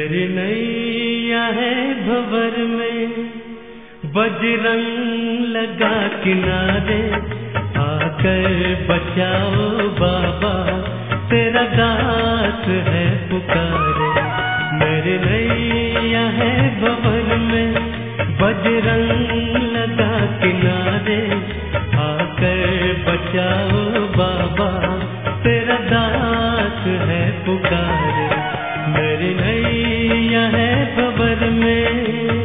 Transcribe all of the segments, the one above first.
मेरी नैया है भंवर में, बजरंग लगा किनारे, आकर बचाओ बाबा, तेरा दास है पुकारे। मेरी नैया है भंवर में, बजरंग लगा किनारे, आकर बचाओ बाबा, तेरा दास है पुकारे। मेरी नैया है भंवर में।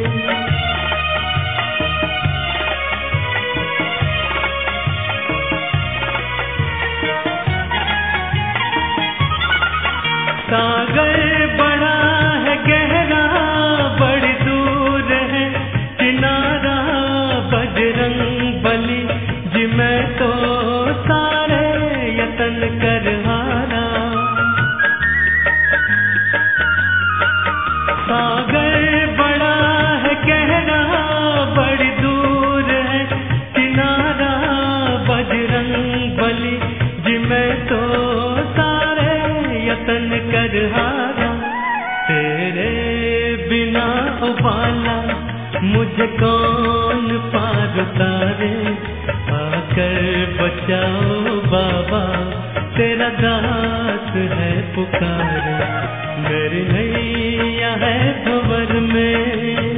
सागर बड़ा है गहरा, बड़ी दूर है किनारा, बजरंग बली जी मैं तो सारे यतन कर हारा। सागर बड़ा है गहरा, बड़ी दूर है किनारा, बजरंग बली जी मैं तो सारे यतन कर हारा। तेरे बिना उबाला मुझे कौन पार उतारे, आकर बचाओ बाबा, तेरा दास है पुकारे। मेरी नैया है भंवर में।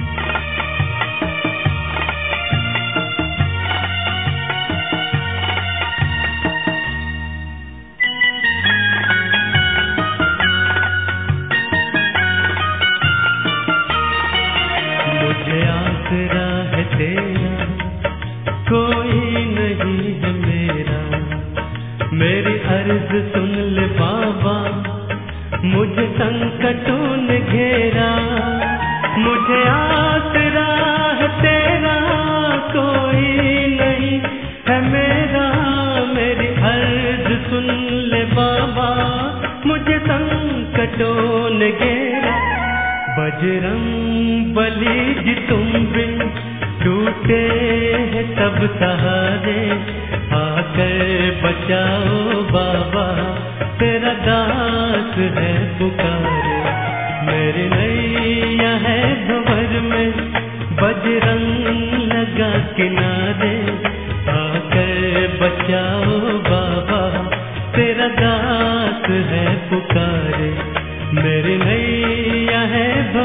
मुझे आसरा है तेरा, कोई नहीं है मेरा, मेरी अर्ज सुन ले बाबा, मुझे संकटों ने घेरा। मुझे आसरा है तेरा, कोई नहीं है मेरा, मेरी अर्ज सुन ले बाबा, मुझे संकटों ने घेरा। बजरंग बली जी तुम बिन टूटे हैं सब सहारे, आकर बचाओ बाबा, तेरा दास है पुकारे। मेरी नैया है भंवर में, बजरंग लगा किनारे, आकर बचाओ बाबा, तेरा दास है पुकारे। मेरी नैया है